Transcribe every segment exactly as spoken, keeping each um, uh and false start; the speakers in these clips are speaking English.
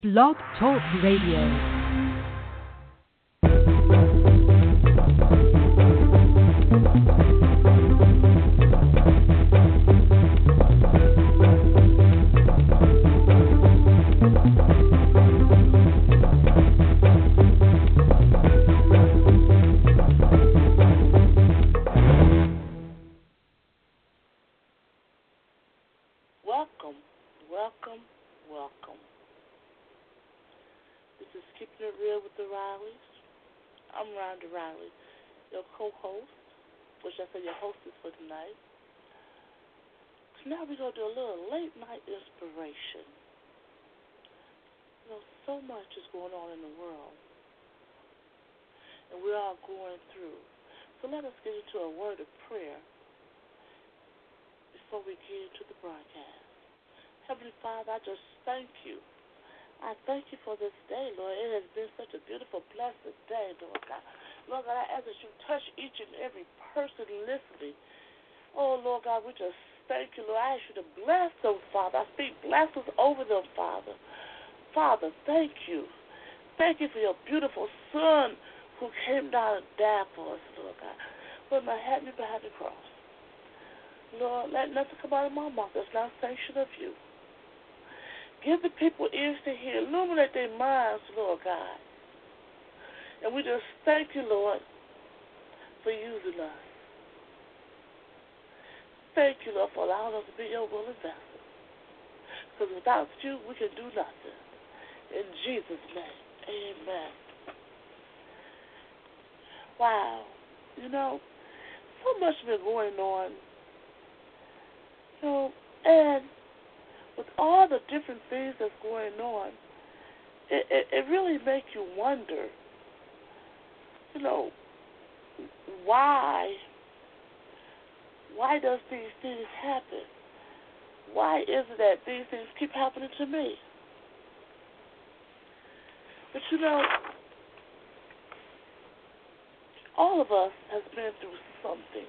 Blog Talk Radio. Welcome, welcome, welcome. This is Keeping It Real with the Rileys. I'm Rhonda Riley, your co-host, which I say your hostess for tonight. Tonight we're going to do a little late night inspiration. You know, so much is going on in the world, and we're all going through. So let us get into a word of prayer before we get into the broadcast. Heavenly Father, I just thank you. I thank you for this day, Lord. It has been such a beautiful, blessed day, Lord God. Lord God, I ask that you touch each and every person listening. Oh, Lord God, we just thank you, Lord. I ask you to bless them, Father. I speak blessings over them, Father. Father, thank you. Thank you for your beautiful Son who came down and died for us, Lord God. Lord, my had me behind the cross. Lord, let nothing come out of my mouth that's not sanctioned of you. Give the people ears to hear. Illuminate their minds, Lord God. And we just thank you, Lord, for using us. Thank you, Lord, for allowing us to be your willing vessel. Because without you, we can do nothing. In Jesus' name, amen. Wow. You know, so much been going on. You know, and with all the different things that's going on, it, it, it really makes you wonder, you know, why, why does these things happen? Why is it that these things keep happening to me? But you know, all of us has been through something.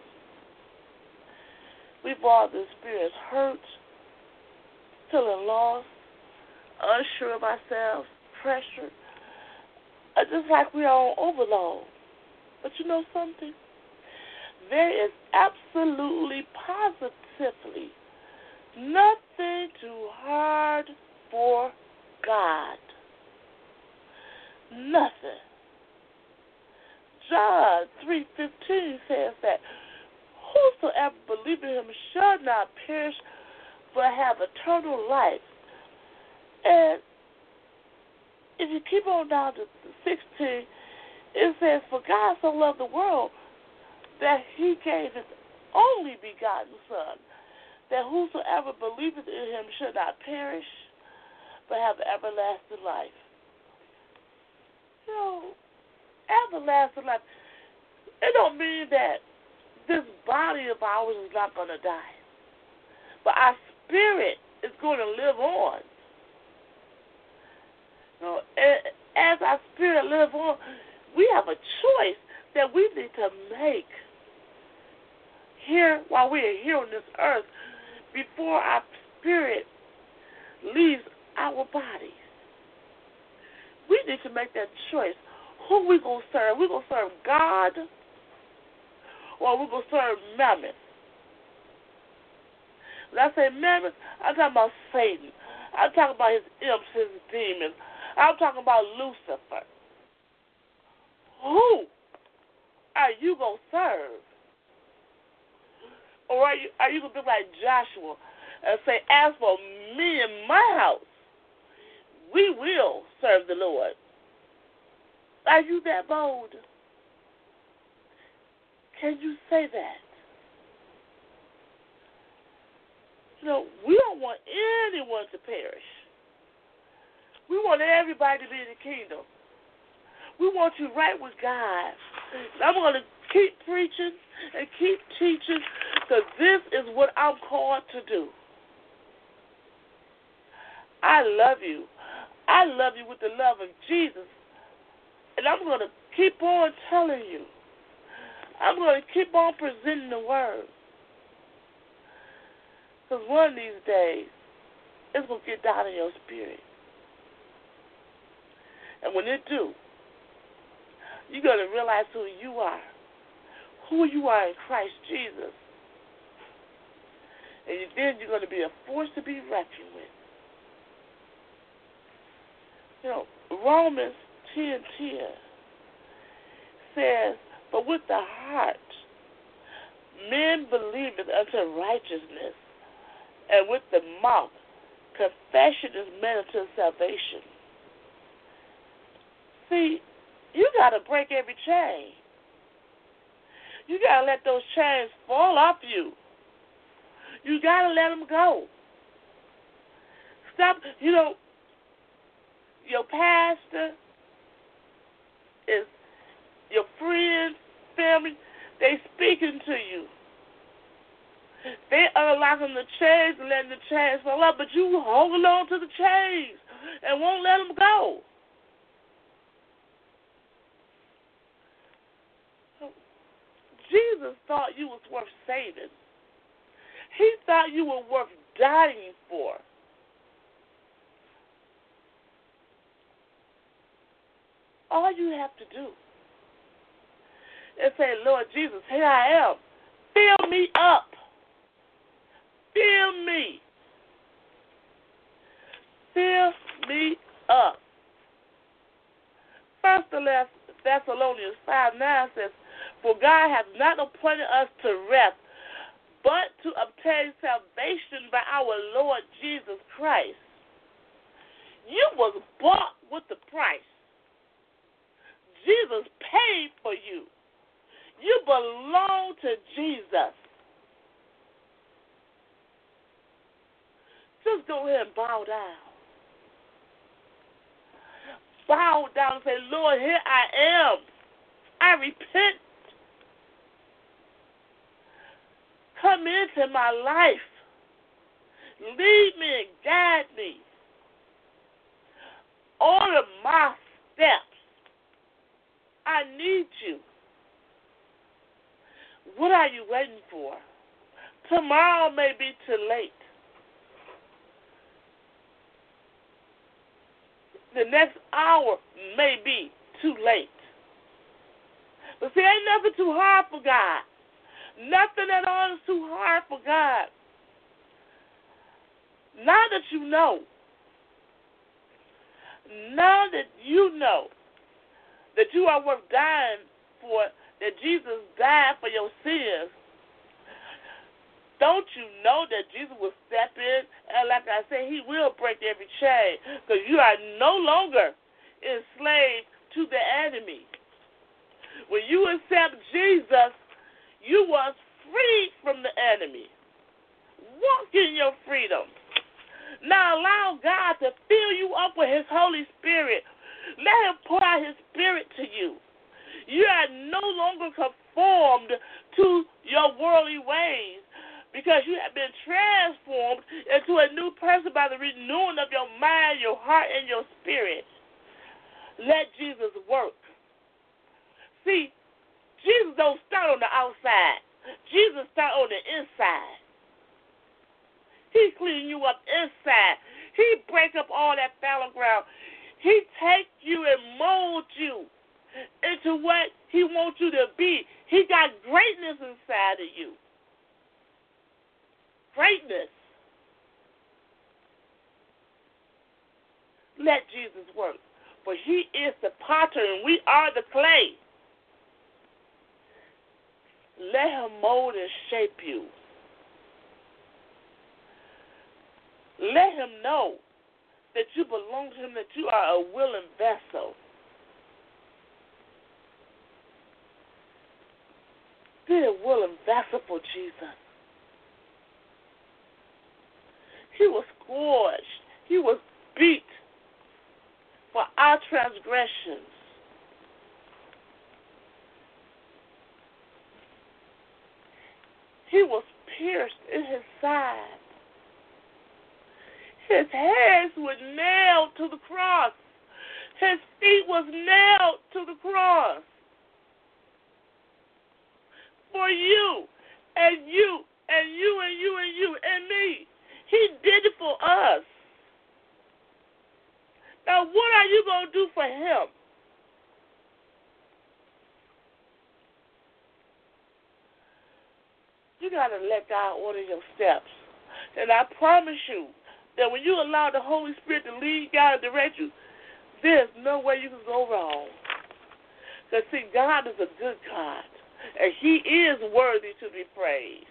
We've all experienced hurt, feeling lost, unsure of ourselves, pressure, uh, just like we are on overload. But you know something? There is absolutely, positively nothing too hard for God. Nothing. John three fifteen says that whosoever believeth in him shall not perish but have eternal life. And if you keep on down to sixteen, it says, for God so loved the world that he gave his only begotten Son, that whosoever believeth in him should not perish but have everlasting life. You know, everlasting life, it don't mean that this body of ours is not going to die. But our spirit is going to live on. You know, as our spirit lives on, we have a choice that we need to make here while we are here on this earth before our spirit leaves our body. We need to make that choice. Who we going to serve? We going to serve God, or we going to serve Mammon? When I say Mammon, I'm talking about Satan. I'm talking about his imps, his demons. I'm talking about Lucifer. Who are you going to serve? Or are you, are you going to be like Joshua and say, as for me and my house, we will serve the Lord? Are you that bold? Can you say that? You know, we don't want anyone to perish. We want everybody to be in the kingdom. We want you right with God. And I'm going to keep preaching and keep teaching because this is what I'm called to do. I love you. I love you with the love of Jesus. And I'm going to keep on telling you. I'm going to keep on presenting the word. Because one of these days, it's going to get down in your spirit. And when it do, you're going to realize who you are, who you are in Christ Jesus. And then you're going to be a force to be reckoned with. You know, Romans ten ten says, "But with the heart men believe unto righteousness, and with the mouth confession is made unto salvation." See, you got to break every chain. You got to let those chains fall off you. You got to let them go. Stop, you know, your pastor is your friends, family, they speaking to you. They unlocking the chains and letting the chains fall off, but you holding on to the chains and won't let them go. Jesus thought you was worth saving. He thought you were worth dying for. All you have to do is say, "Lord Jesus, here I am. Fill me up. Fill me. Fill me up." First Thessalonians five nine says, "For God hath not appointed us to wrath, but to obtain salvation by our Lord Jesus Christ." You was bought with the price. Jesus paid for you. You belong to Jesus. Just go ahead and bow down. Bow down and say, "Lord, here I am. I repent. Come into my life. Lead me and guide me. Order my steps. I need you." What are you waiting for? Tomorrow may be too late. The next hour may be too late. But see, ain't nothing too hard for God. Nothing at all is too hard for God. Now that you know, now that you know that you are worth dying for, that Jesus died for your sins, don't you know that Jesus will step in, and like I said, he will break every chain, because you are no longer enslaved to the enemy. When you accept Jesus, you was freed from the enemy. Walk in your freedom. Now allow God to fill you up with his Holy Spirit. Let him pour out his Spirit to you. You are no longer conformed to your worldly ways, because you have been transformed into a new person by the renewing of your mind, your heart, and your spirit. Let Jesus work. See, Jesus don't start on the outside. Jesus start on the inside. He clean you up inside. He break up all that fallow ground. He take you and mold you into what he wants you to be. He got greatness inside of you. Greatness. Let Jesus work. For he is the potter and we are the clay. Let him mold and shape you. Let him know that you belong to him, that you are a willing vessel. Be a willing vessel for Jesus. He was scourged. He was beat for our transgressions. He was pierced in his side. His hands were nailed to the cross. His feet was nailed to the cross. For you, and you, and you, and you, and you, and me. He did it for us. Now, what are you going to do for him? You got to let God order your steps. And I promise you that when you allow the Holy Spirit to lead, guide, and direct you, there's no way you can go wrong. Because, see, God is a good God, and he is worthy to be praised.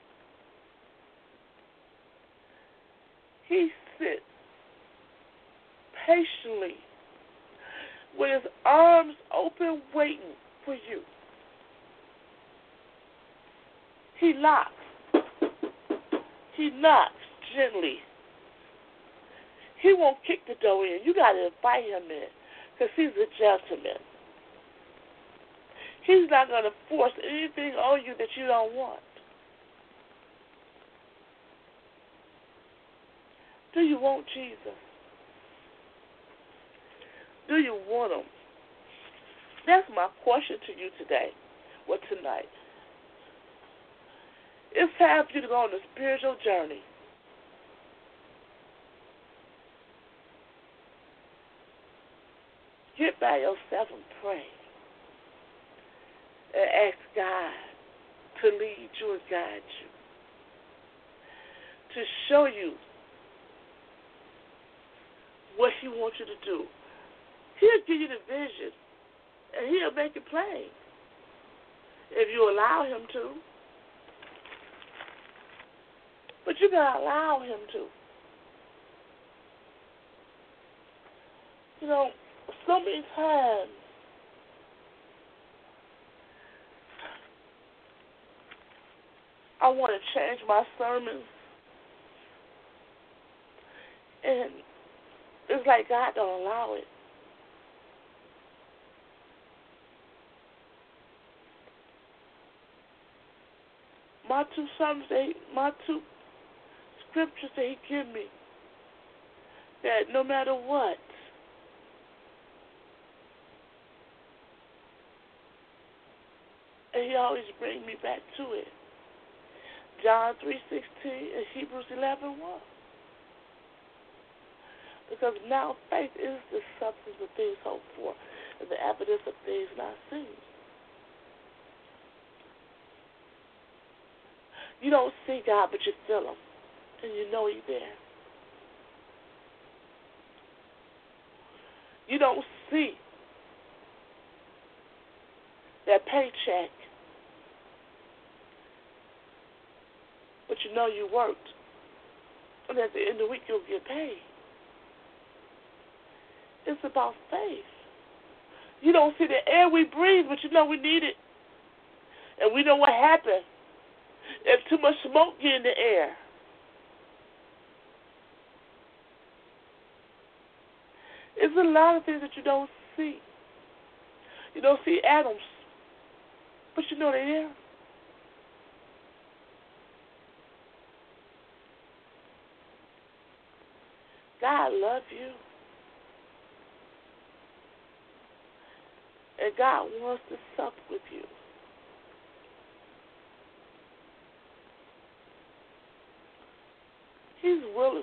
He sits patiently with his arms open waiting for you. He knocks. He knocks gently. He won't kick the door in. You got to invite him in because he's a gentleman. He's not going to force anything on you that you don't want. Do you want Jesus? Do you want him? That's my question to you today or tonight. It's time for you to go on a spiritual journey. Get by yourself and pray. And ask God to lead you and guide you. To show you what he wants you to do. He'll give you the vision. And he'll make it plain. If you allow him to. But you gotta allow him to. You know, so many times I want to change my sermons, and it's like God don't allow it. My two sermons, they, my two scriptures that he give me, that no matter what, and he always brings me back to it. John three sixteen and Hebrews eleven one. Because now faith is the substance of things hoped for and the evidence of things not seen. You don't see God, but you feel him. And you know he's there. You don't see that paycheck, but you know you worked. And at the end of the week, you'll get paid. It's about faith. You don't see the air we breathe, but you know we need it. And we know what happened if too much smoke get in the air. It's a lot of things that you don't see. You don't see atoms, but you know they're there. God loves you. And God wants to sup with you. He's willing,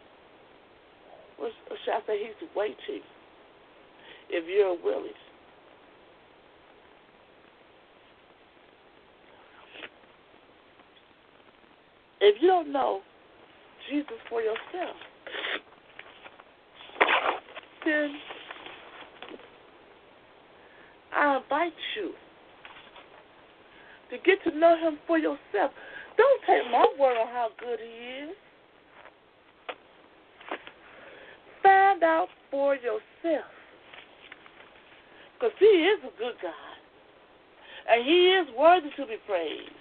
or should I say he's waiting, if you're willing. If you don't know Jesus for yourself, then I invite you to get to know him for yourself. Don't take my word on how good he is. Find out for yourself. Because he is a good God. And he is worthy to be praised.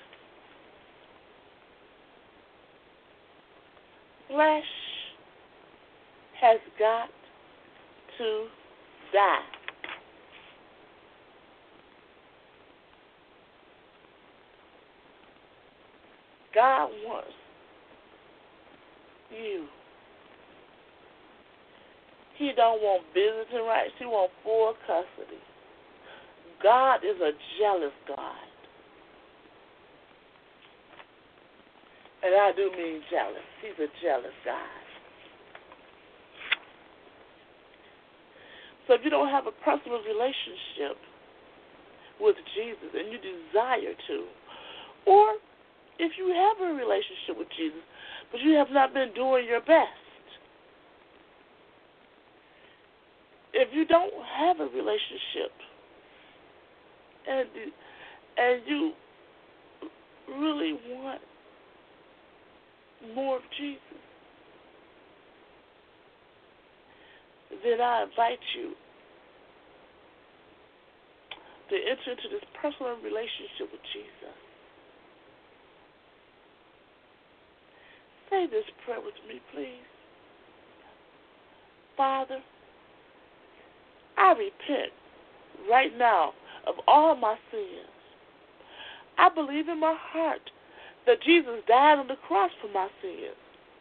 Flesh has got to die. God wants you. He don't want visiting rights. He wants full custody. God is a jealous God. And I do mean jealous. He's a jealous God. So if you don't have a personal relationship with Jesus and you desire to, or if you have a relationship with Jesus but you have not been doing your best, if you don't have a relationship and and you really want more of Jesus, then I invite you to enter into this personal relationship with Jesus. Say this prayer with me, please. Father, I repent right now of all my sins. I believe in my heart that Jesus died on the cross for my sins.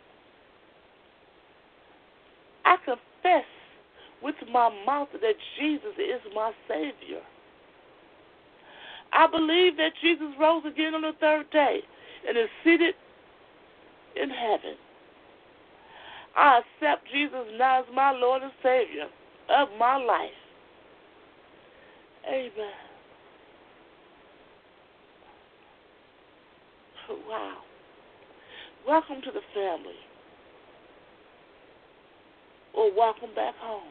I confess with my mouth that Jesus is my Savior. I believe that Jesus rose again on the third day and is seated in heaven. I accept Jesus now as my Lord and Savior of my life. Amen. Wow. Welcome to the family. Or welcome back home.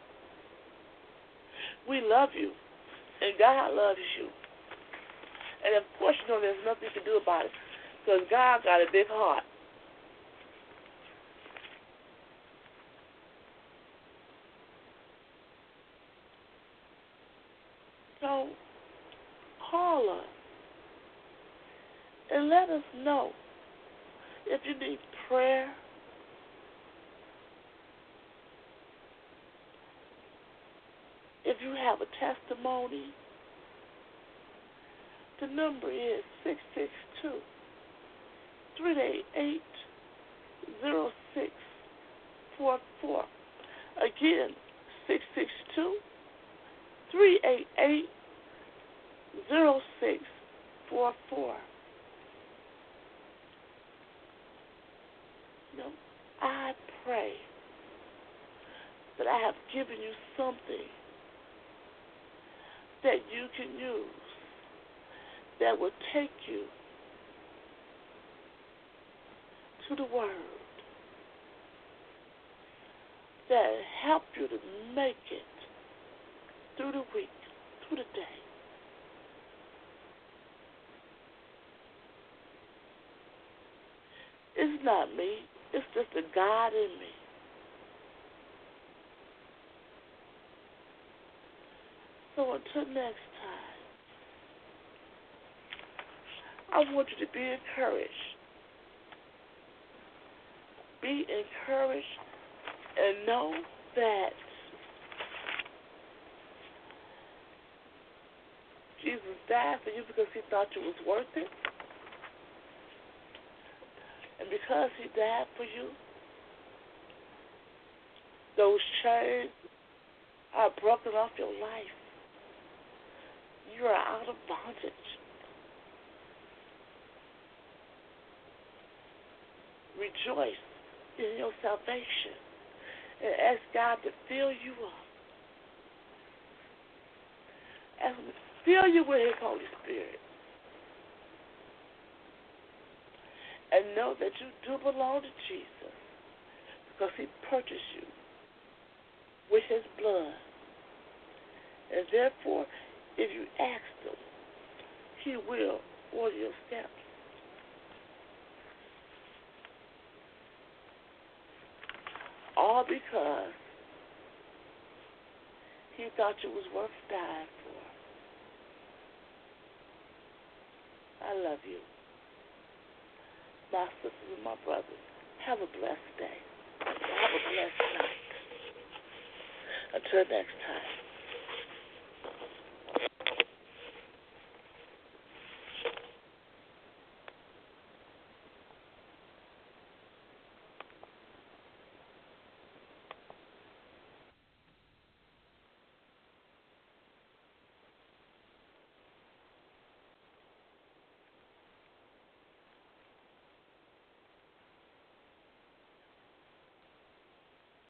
We love you, and God loves you. And of course, you know there's nothing you can do about it, because God got a big heart. So, call us and let us know if you need prayer, if you have a testimony. The number is six six two, three eight eight, zero six four four. Again, six six two, three eight eight, zero six four four. You know, I pray that I have given you something that you can use that will take you to the Word, that will help you to make it through the week, through the day. It's not me. It's just the God in me. So until next time, I want you to be encouraged. Be encouraged and know that Jesus died for you because he thought it was worth it. And because he died for you, those chains are broken off your life. You are out of bondage. Rejoice in your salvation and ask God to fill you up. Ask him to fill you with his Holy Spirit. And know that you do belong to Jesus because he purchased you with his blood. And therefore, if you ask him, he will order your steps. All because he thought it was worth dying for. I love you. My sisters and my brothers, have a blessed day. Have a blessed night. Until next time.